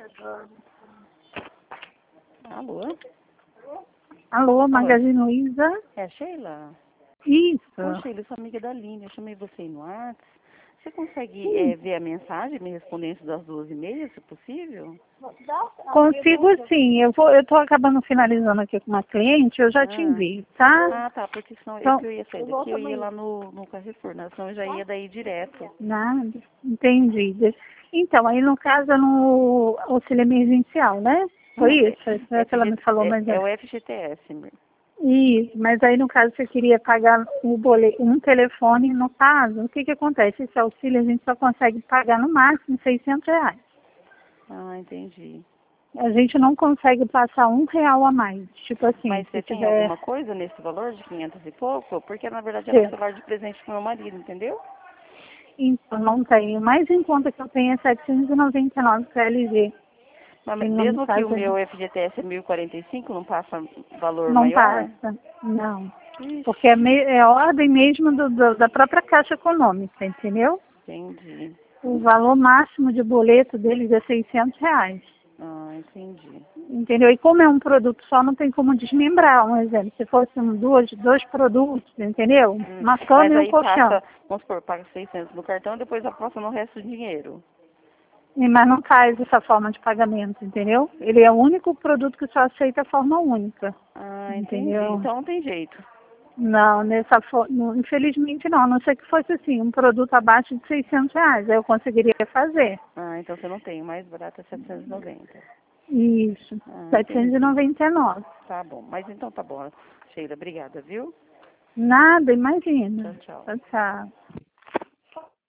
Alô? Alô, Magazine Luiza? É a Sheila? Isso. Ô, Sheila, eu sou amiga da Aline, eu chamei você aí no WhatsApp. Você consegue ver a mensagem, me responder antes das 2h30, se possível? Consigo sim. Eu tô acabando finalizando aqui com uma cliente, eu já te envio, tá? Ah, tá, porque senão Então, eu ia sair daqui, eu ia lá no Carrefour, né? Senão eu já ia daí direto. nada. Entendi. Então, aí no caso é no auxílio emergencial, né? Foi isso? É que ela me falou, mas É o FGTS, isso, mas aí no caso você queria pagar um telefone, no caso, o que que acontece? Esse auxílio a gente só consegue pagar no máximo R$ 600. Ah, entendi. A gente não consegue passar R$ 1 a mais. Tipo assim, Mas se você tem tiver... alguma coisa nesse valor de 500 e pouco? Porque na verdade era um celular de presente pro meu marido, entendeu? Então, não tenho. Mais em conta que eu tenho é 799 para LG. Mas Tem, no mesmo que o caso, meu FGTS é 1045, não passa valor não maior? passa. Não. Ixi, Porque é ordem mesmo da própria Caixa Econômica, entendeu? entendi. O valor máximo de boleto deles é R$ 600. Ah, entendi. Entendeu? E como é um produto só, não tem como desmembrar. Um exemplo, se fossem dois produtos, entendeu? Uma cama Mas e um aí colchão. passa, vamos supor, paga 600 no cartão e depois passa no resto do dinheiro. Mas não faz essa forma de pagamento, entendeu? Ele é o único produto que só aceita a forma única. Ah, entendi. Entendeu? Então não tem jeito. Não, infelizmente não. A não ser que fosse assim, um produto abaixo de R$ 600. Aí eu conseguiria fazer. Ah, então você não tem. O mais barato é 790. Isso. Ah, setecentos e entendi. noventa e nove. Tá bom. Mas então tá bom. Sheila, obrigada, viu? Nada, Tchau, imagina. tchau. Tchau, tchau.